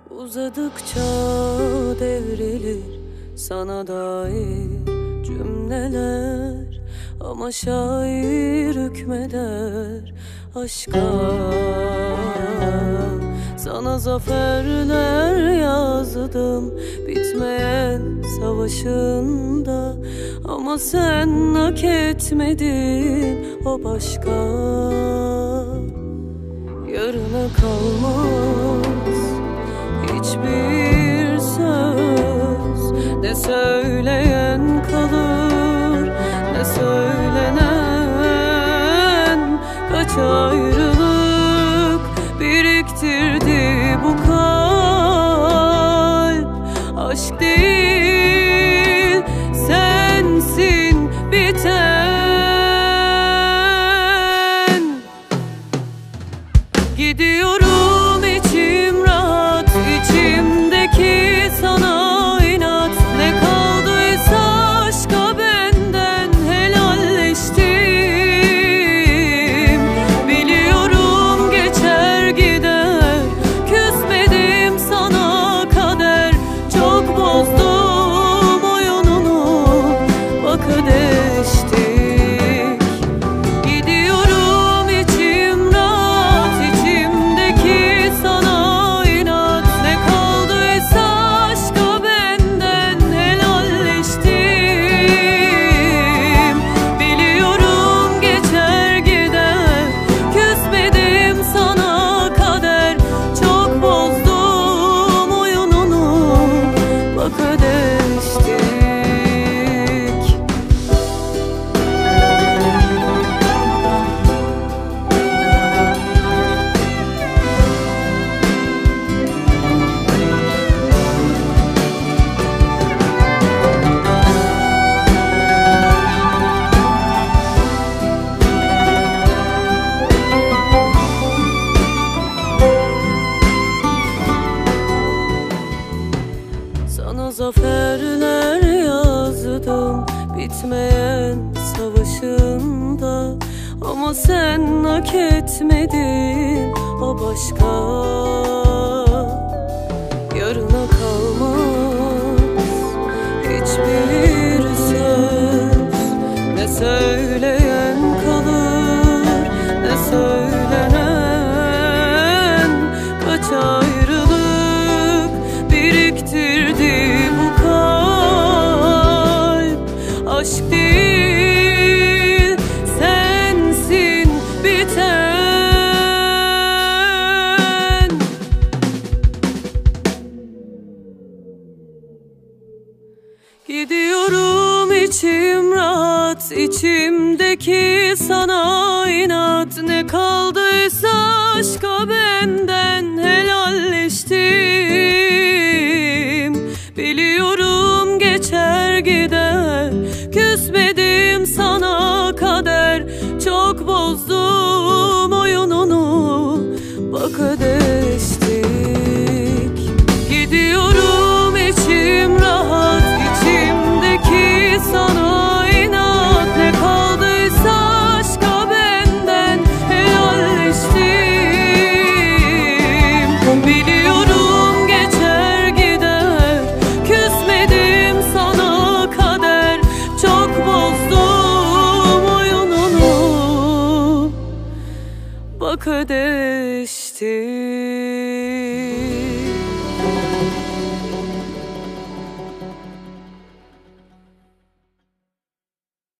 Uzadıkça devrilir sana dair cümleler, ama şair hükmeder aşka. Sana zaferler yazdım bitmeyen savaşında, ama sen hak etmedin, o başka. Yarına kalmaz hiçbir söz, ne söyleyen kalır ne söylenen. Kaç ayrılık biriktirdi bu kalp. Aşk değil sensin biten. Gidiyorum içim rahat, içimdeki sana inat. Ne kaldıysa aşka benden helalleştim. Biliyorum geçer gider, küsmedim sana kader. Çok bozdum oyununu, bak ödeştik. Gidiyorum içim rahat, içimdeki sana inat. Ne kaldıysa aşka benden helalleştim. Biliyorum geçer gider, küsmedim sana kader. Çok bozdum oyununu, bak ödeştik. Sana zaferler yazdım bitmeyen savaşında, ama sen hak etmedin, o başka. Yarına kalmaz hiçbir söz, ne söyleyen kalır ne söylenen. Kaç ayrılık biriktirdi bu kalp. Aşk değil sensin biten. Gidiyorum içim rahat, içimdeki sana inat. Ne kaldıysa aşka benden helalleştim. Biliyorum geçer gider, küsmedim sana kader. Çok bozdum oyununu, bak ödeştik. Gidiyorum içim rahat, içimdeki sana inat. Ne kaldıysa aşka benden helalleştim. Biliyorum geçer gider, küsmedim sana kader. Çok bozdum oyununu, bak ödeştik.